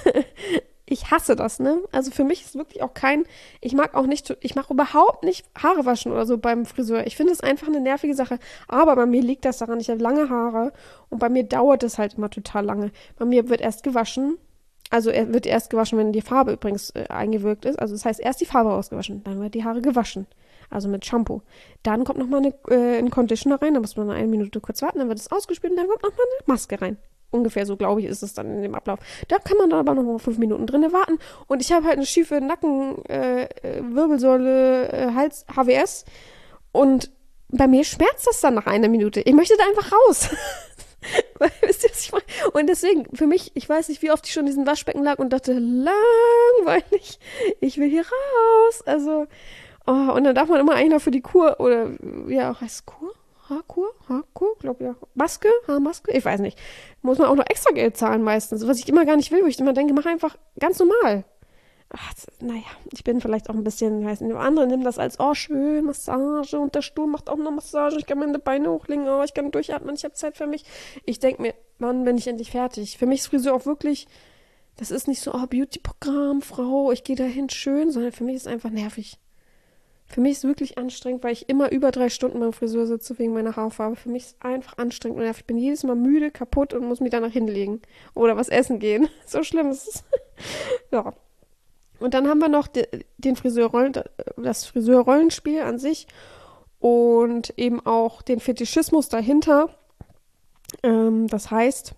ich hasse das, ne? Also für mich ist wirklich auch ich mag überhaupt nicht Haare waschen oder so beim Friseur. Ich finde es einfach eine nervige Sache. Aber bei mir liegt das daran, ich habe lange Haare und bei mir dauert es halt immer total lange. Bei mir wird erst gewaschen. Also er wird erst gewaschen, wenn die Farbe übrigens eingewirkt ist. Also das heißt, erst die Farbe ausgewaschen, dann wird die Haare gewaschen. Also mit Shampoo. Dann kommt nochmal ein Conditioner rein, da muss man eine Minute kurz warten, dann wird es ausgespült und dann kommt nochmal eine Maske rein. Ungefähr so, glaube ich, ist es dann in dem Ablauf. Da kann man dann aber nochmal 5 Minuten drinnen warten. Und ich habe halt eine schiefe Wirbelsäule, Hals, HWS. Und bei mir schmerzt das dann nach einer Minute. Ich möchte da einfach raus. Wisst ihr, was ich meine? Und deswegen, für mich, ich weiß nicht, wie oft ich schon in diesem Waschbecken lag und dachte, langweilig, ich will hier raus. Also, oh, und dann darf man immer eigentlich noch für die Kur, oder, ja, heißt es Kur? Haarkur, glaube ja. Haarmaske, ich weiß nicht. Muss man auch noch extra Geld zahlen meistens, was ich immer gar nicht will, wo ich immer denke, mach einfach ganz normal. Ach, naja, ich bin vielleicht auch ein bisschen, weiß nicht, andere nehmen das als, oh, schön, Massage und der Stuhl macht auch noch Massage, ich kann meine Beine hochlegen, oh, ich kann durchatmen, ich habe Zeit für mich. Ich denke mir, wann bin ich endlich fertig? Für mich ist Friseur auch wirklich, das ist nicht so, oh, Beauty-Programm, Frau, ich gehe dahin schön, sondern für mich ist es einfach nervig. Für mich ist es wirklich anstrengend, weil ich immer über 3 Stunden beim Friseur sitze wegen meiner Haarfarbe. Für mich ist es einfach anstrengend und nervig. Ich bin jedes Mal müde, kaputt und muss mich danach hinlegen. Oder was essen gehen. So schlimm ist es. Ja. Und dann haben wir noch das Friseurrollenspiel an sich und eben auch den Fetischismus dahinter. Das heißt,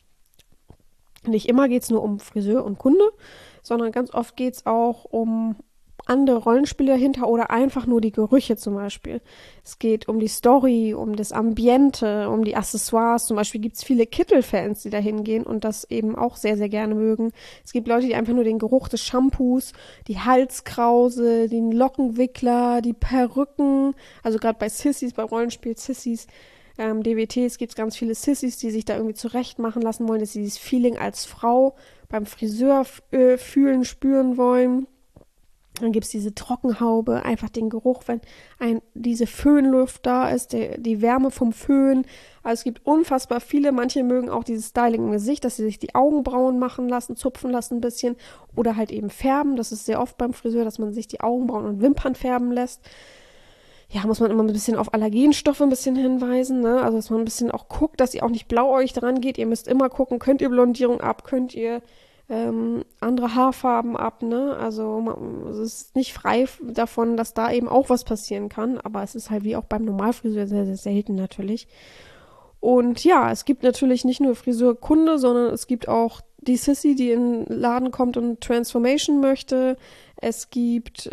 nicht immer geht es nur um Friseur und Kunde, sondern ganz oft geht es auch um andere Rollenspiele dahinter oder einfach nur die Gerüche zum Beispiel. Es geht um die Story, um das Ambiente, um die Accessoires. Zum Beispiel gibt es viele Kittel-Fans, die da hingehen und das eben auch sehr, sehr gerne mögen. Es gibt Leute, die einfach nur den Geruch des Shampoos, die Halskrause, den Lockenwickler, die Perücken, also gerade bei Sissys, bei Rollenspiel Sissys, DWTs gibt es ganz viele Sissys, die sich da irgendwie zurecht machen lassen wollen, dass sie dieses Feeling als Frau beim Friseur fühlen, spüren wollen. Dann gibt es diese Trockenhaube, einfach den Geruch, wenn diese Föhnluft da ist, die Wärme vom Föhn. Also es gibt unfassbar viele. Manche mögen auch dieses Styling im Gesicht, dass sie sich die Augenbrauen machen lassen, zupfen lassen ein bisschen oder halt eben färben. Das ist sehr oft beim Friseur, dass man sich die Augenbrauen und Wimpern färben lässt. Ja, muss man immer ein bisschen auf Allergenstoffe ein bisschen hinweisen, ne? Also dass man ein bisschen auch guckt, dass ihr auch nicht blauäugig dran geht. Ihr müsst immer gucken, könnt ihr Blondierung ab, könnt ihr andere Haarfarben ab, ne? Also es ist nicht frei davon, dass da eben auch was passieren kann, aber es ist halt wie auch beim Normalfriseur sehr, sehr selten natürlich. Und ja, es gibt natürlich nicht nur Friseurkunde, sondern es gibt auch die Sissy, die in den Laden kommt und Transformation möchte. Es gibt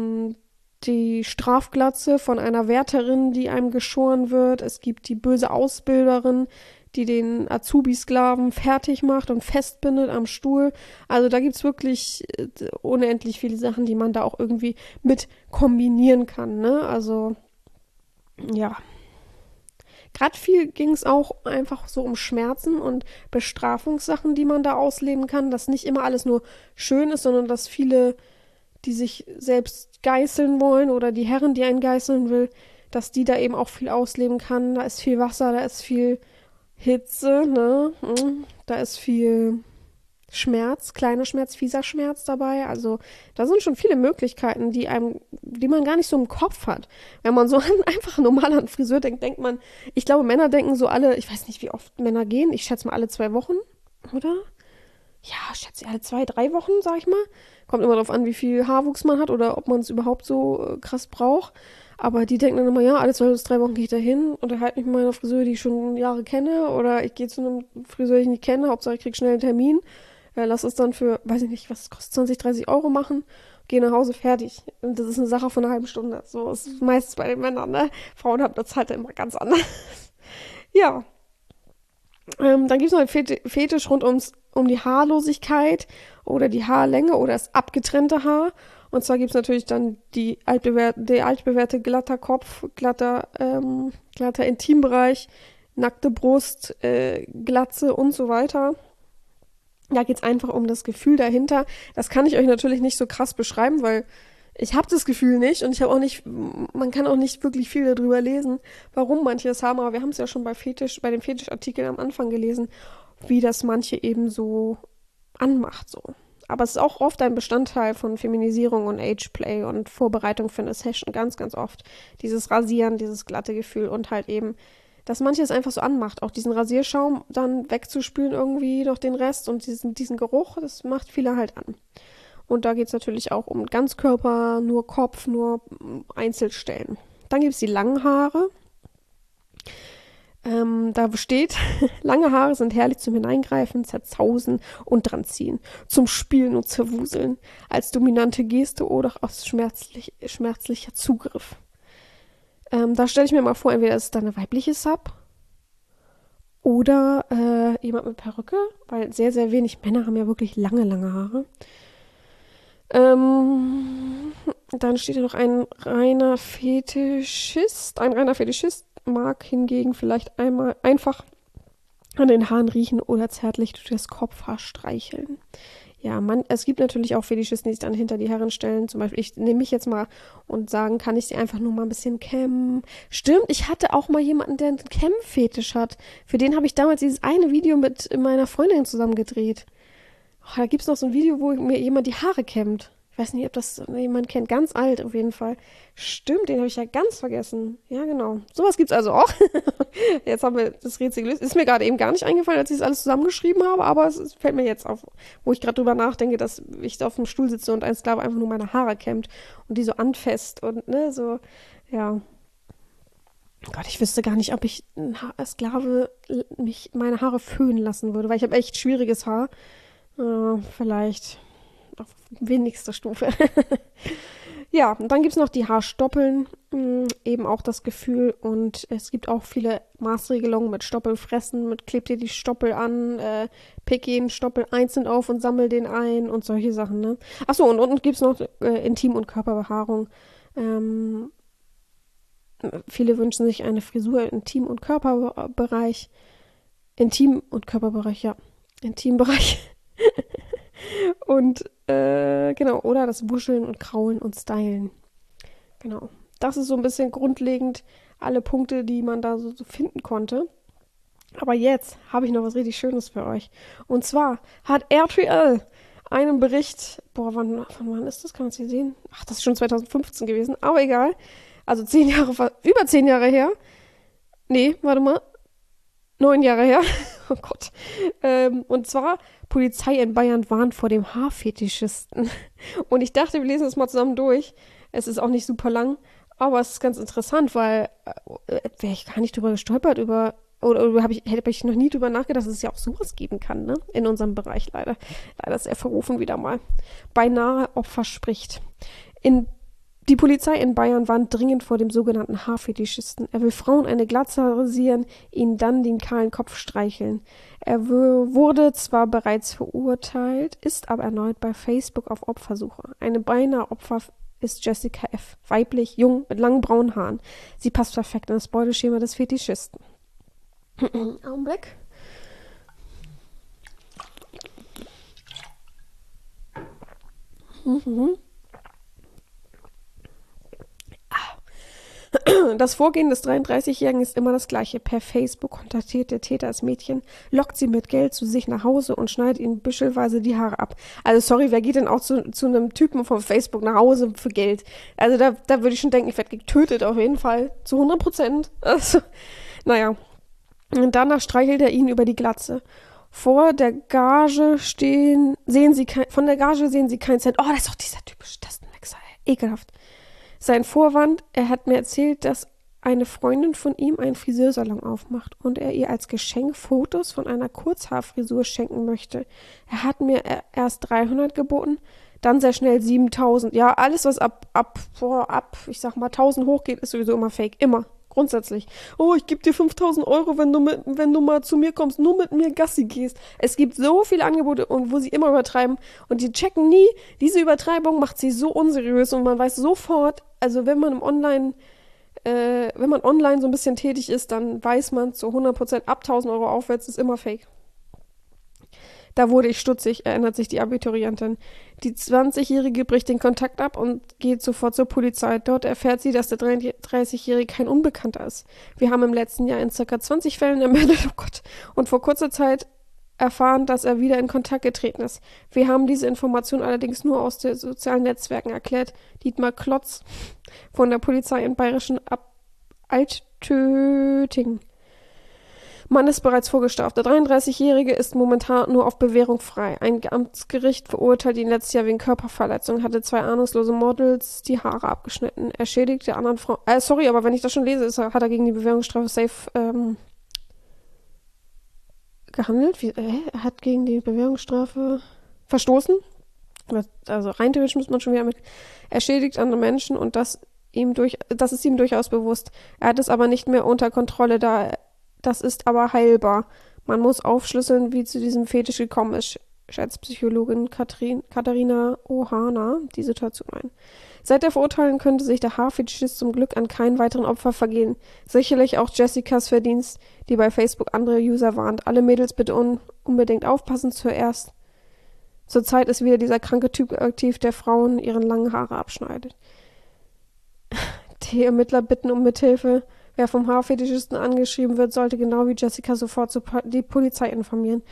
die Strafglatze von einer Wärterin, die einem geschoren wird. Es gibt die böse Ausbilderin, die den Azubi-Sklaven fertig macht und festbindet am Stuhl. Also da gibt's wirklich unendlich viele Sachen, die man da auch irgendwie mit kombinieren kann, ne? Also, ja. Gerade viel ging es auch einfach so um Schmerzen und Bestrafungssachen, die man da ausleben kann, dass nicht immer alles nur schön ist, sondern dass viele, die sich selbst geißeln wollen oder die Herren, die einen geißeln will, dass die da eben auch viel ausleben kann. Da ist viel Wasser, da ist viel Hitze, ne? Da ist viel Schmerz, kleiner Schmerz, fieser Schmerz dabei. Also da sind schon viele Möglichkeiten, die man gar nicht so im Kopf hat. Wenn man so einfach normal an Friseur denkt man, ich glaube, Männer denken so ich weiß nicht, wie oft Männer gehen. Ich schätze mal alle 2 Wochen, oder? Ja, ich schätze alle 2, 3 Wochen, sag ich mal. Kommt immer darauf an, wie viel Haarwuchs man hat oder ob man es überhaupt so krass braucht. Aber die denken dann immer, ja, alle 2 bis 3 Wochen gehe ich da hin, unterhalte mich mit meiner Friseur, die ich schon Jahre kenne. Oder ich gehe zu einem Friseur, den ich nicht kenne. Hauptsache, ich kriege schnell einen Termin. Lass es dann für, weiß ich nicht, was es kostet, 20, 30 Euro machen. Gehe nach Hause, fertig. Und das ist eine Sache von einer halben Stunde. So ist es meistens bei den Männern, ne? Frauen haben das halt immer ganz anders. Ja. Dann gibt es noch einen Fetisch rund um die Haarlosigkeit oder die Haarlänge oder das abgetrennte Haar. Und zwar gibt es natürlich dann der altbewährte glatter Kopf, glatter Intimbereich, nackte Brust, Glatze und so weiter. Da geht es einfach um das Gefühl dahinter. Das kann ich euch natürlich nicht so krass beschreiben, weil ich habe das Gefühl nicht und ich habe auch nicht, man kann auch nicht wirklich viel darüber lesen, warum manche es haben, aber wir haben es ja schon bei den Fetischartikeln am Anfang gelesen, wie das manche eben so anmacht, so. Aber es ist auch oft ein Bestandteil von Feminisierung und Ageplay und Vorbereitung für eine Session, ganz, ganz oft. Dieses Rasieren, dieses glatte Gefühl und halt eben, dass manche es einfach so anmacht, auch diesen Rasierschaum dann wegzuspülen irgendwie durch den Rest und diesen Geruch, das macht viele halt an. Und da geht es natürlich auch um Ganzkörper, nur Kopf, nur Einzelstellen. Dann gibt es die langen Haare. Da steht, lange Haare sind herrlich zum Hineingreifen, Zerzausen und dranziehen, zum Spielen und Zerwuseln, als dominante Geste oder auch als schmerzlicher Zugriff. Da stelle ich mir mal vor, entweder ist es dann eine weibliche Sub oder jemand mit Perücke, weil sehr, sehr wenig Männer haben ja wirklich lange, lange Haare. Dann steht hier noch ein reiner Fetischist. Ein reiner Fetischist mag hingegen vielleicht einmal einfach an den Haaren riechen oder zärtlich durch das Kopfhaar streicheln. Ja, es gibt natürlich auch Fetischisten, die sich dann hinter die Herren stellen. Zum Beispiel, ich nehme mich jetzt mal und sagen, kann ich sie einfach nur mal ein bisschen kämmen? Stimmt, ich hatte auch mal jemanden, der einen Kämmfetisch hat. Für den habe ich damals dieses eine Video mit meiner Freundin zusammen gedreht. Oh, da gibt es noch so ein Video, wo mir jemand die Haare kämmt. Ich weiß nicht, ob das jemand kennt. Ganz alt auf jeden Fall. Stimmt, den habe ich ja ganz vergessen. Ja, genau. Sowas gibt's also auch. Jetzt haben wir das Rätsel gelöst. Ist mir gerade eben gar nicht eingefallen, als ich das alles zusammengeschrieben habe, aber es fällt mir jetzt auf, wo ich gerade drüber nachdenke, dass ich da auf dem Stuhl sitze und ein Sklave einfach nur meine Haare kämmt und die so anfasst und, ne, so, ja. Gott, ich wüsste gar nicht, ob ich als Sklave meine Haare föhnen lassen würde, weil ich habe echt schwieriges Haar. Vielleicht auf wenigster Stufe. Ja, und dann gibt es noch die Haarstoppeln, eben auch das Gefühl, und es gibt auch viele Maßregelungen mit Stoppelfressen, mit klebt dir die Stoppel an, pick jeden Stoppel einzeln auf und sammel den ein und solche Sachen, ne? Achso, und unten gibt es noch Intim- und Körperbehaarung. Viele wünschen sich eine Frisur im Intim- und Körperbereich. Intim- und Körperbereich, ja. Intimbereich. Und genau, oder das Wuscheln und Kraulen und Stylen. Genau. Das ist so ein bisschen grundlegend alle Punkte, die man da so finden konnte. Aber jetzt habe ich noch was richtig Schönes für euch. Und zwar hat RTL einen Bericht, von wann ist das? Kann man es hier sehen? Ach, das ist schon 2015 gewesen, aber egal. Also über 10 Jahre her. Nee, warte mal. 9 Jahre her. Oh Gott. Und zwar, Polizei in Bayern warnt vor dem Haarfetischisten. Und ich dachte, wir lesen das mal zusammen durch. Es ist auch nicht super lang, aber es ist ganz interessant, weil wäre ich gar nicht drüber gestolpert, oder hätte ich noch nie drüber nachgedacht, dass es ja auch sowas geben kann, ne? In unserem Bereich leider. Leider sehr verrufen wieder mal. Beinahe Opfer spricht. Die Polizei in Bayern warnt dringend vor dem sogenannten Haarfetischisten. Er will Frauen eine Glatze rasieren, ihnen dann den kahlen Kopf streicheln. Er wurde zwar bereits verurteilt, ist aber erneut bei Facebook auf Opfersuche. Eine beinahe Opfer ist Jessica F. Weiblich, jung, mit langen braunen Haaren. Sie passt perfekt in das Beuteschema des Fetischisten. Augenblick. Das Vorgehen des 33-Jährigen ist immer das gleiche. Per Facebook kontaktiert der Täter das Mädchen, lockt sie mit Geld zu sich nach Hause und schneidet ihnen büschelweise die Haare ab. Also sorry, wer geht denn auch zu einem Typen von Facebook nach Hause für Geld? Also da würde ich schon denken, ich werde getötet auf jeden Fall. Zu 100%. Also, naja. Und danach streichelt er ihn über die Glatze. Von der Gage sehen sie keinen Cent. Oh, das ist doch dieser typische Tastenwechsel. Ekelhaft. Sein Vorwand, er hat mir erzählt, dass eine Freundin von ihm einen Friseursalon aufmacht und er ihr als Geschenk Fotos von einer Kurzhaarfrisur schenken möchte. Er hat mir erst 300 geboten, dann sehr schnell 7.000. Ja, alles, was ab, ich sag mal, 1.000 hochgeht, ist sowieso immer fake. Immer. Grundsätzlich. Oh, ich gebe dir 5.000 Euro, wenn du mal zu mir kommst, nur mit mir Gassi gehst. Es gibt so viele Angebote, wo sie immer übertreiben und die checken nie. Diese Übertreibung macht sie so unseriös und man weiß sofort, also wenn man im wenn man online so ein bisschen tätig ist, dann weiß man zu 100% ab 1.000 Euro aufwärts ist immer fake. Da wurde ich stutzig, erinnert sich die Abiturientin. Die 20-Jährige bricht den Kontakt ab und geht sofort zur Polizei. Dort erfährt sie, dass der 33-Jährige kein Unbekannter ist. Wir haben im letzten Jahr in ca. 20 Fällen ermittelt, oh Gott, und vor kurzer Zeit erfahren, dass er wieder in Kontakt getreten ist. Wir haben diese Information allerdings nur aus den sozialen Netzwerken erklärt. Dietmar Klotz von der Polizei in bayerischen Altötting. Mann ist bereits vorgestraft. Der 33-Jährige ist momentan nur auf Bewährung frei. Ein Amtsgericht verurteilt ihn letztes Jahr wegen Körperverletzung, hatte 2 ahnungslose Models die Haare abgeschnitten. Er schädigte anderen Frauen. Sorry, aber wenn ich das schon lese, hat er gegen die Bewährungsstrafe safe gehandelt. Er hat gegen die Bewährungsstrafe verstoßen. Also rein theoretisch muss man schon wieder mit. Er schädigt andere Menschen und das ist ihm durchaus bewusst. Er hat es aber nicht mehr unter Kontrolle, das ist aber heilbar. Man muss aufschlüsseln, wie zu diesem Fetisch gekommen ist, schätzt Psychologin Katharina Ohana die Situation ein. Seit der Verurteilung könnte sich der Haarfetischist zum Glück an keinen weiteren Opfer vergehen. Sicherlich auch Jessicas Verdienst, die bei Facebook andere User warnt. Alle Mädels bitte unbedingt aufpassen zuerst. Zurzeit ist wieder dieser kranke Typ aktiv, der Frauen ihren langen Haare abschneidet. Die Ermittler bitten um Mithilfe. Wer vom Haarfetischisten angeschrieben wird, sollte genau wie Jessica sofort die Polizei informieren.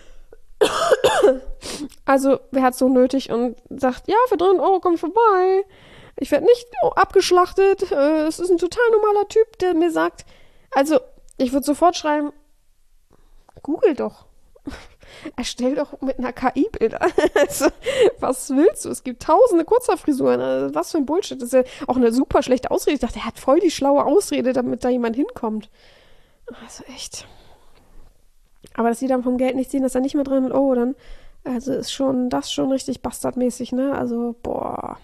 Also, wer hat so nötig und sagt, ja, für 300 Euro komm vorbei. Ich werde nicht abgeschlachtet. Es ist ein total normaler Typ, der mir sagt, also, ich würde sofort schreiben, Google doch. Erstell doch mit einer KI Bilder. Also, was willst du? Es gibt tausende Kurzhaarfrisuren. Also, was für ein Bullshit. Das ist ja auch eine super schlechte Ausrede. Ich dachte, er hat voll die schlaue Ausrede, damit da jemand hinkommt. Also echt. Aber dass die dann vom Geld nicht sehen, dass er nicht mehr 300 Euro dann, also ist das schon richtig bastardmäßig, ne? Also, boah.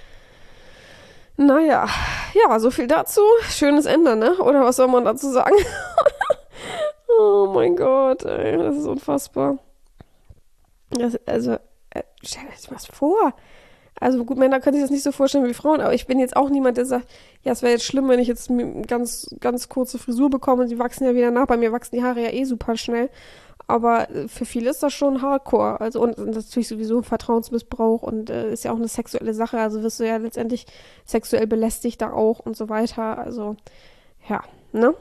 Naja, ja, so viel dazu. Schönes Ende, ne? Oder was soll man dazu sagen? Oh mein Gott, ey, das ist unfassbar. Stell dir was vor. Also gut, Männer können sich das nicht so vorstellen wie Frauen, aber ich bin jetzt auch niemand, der sagt, ja, es wäre jetzt schlimm, wenn ich jetzt eine ganz, ganz kurze Frisur bekomme. Die wachsen ja wieder nach. Bei mir wachsen die Haare ja eh super schnell. Aber für viele ist das schon Hardcore. Also und natürlich sowieso ein Vertrauensmissbrauch und ist ja auch eine sexuelle Sache. Also wirst du ja letztendlich sexuell belästigt da auch und so weiter. Also ja, ne?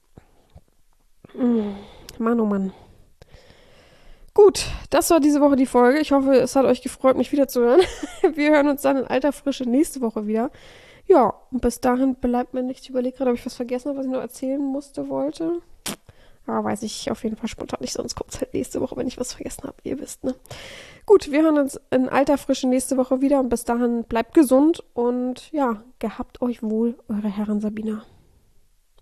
Mann, oh Mann. Gut, das war diese Woche die Folge. Ich hoffe, es hat euch gefreut, mich wiederzuhören. Wir hören uns dann in alter Frische nächste Woche wieder. Ja, und bis dahin bleibt mir nichts. Ich überlege gerade, ob ich was vergessen habe, was ich noch erzählen wollte. Ja, weiß ich auf jeden Fall spontan nicht, sonst kommt es halt nächste Woche, wenn ich was vergessen habe. Ihr wisst, ne? Gut, wir hören uns in alter Frische nächste Woche wieder und bis dahin bleibt gesund und ja, gehabt euch wohl, eure Herren Sabina.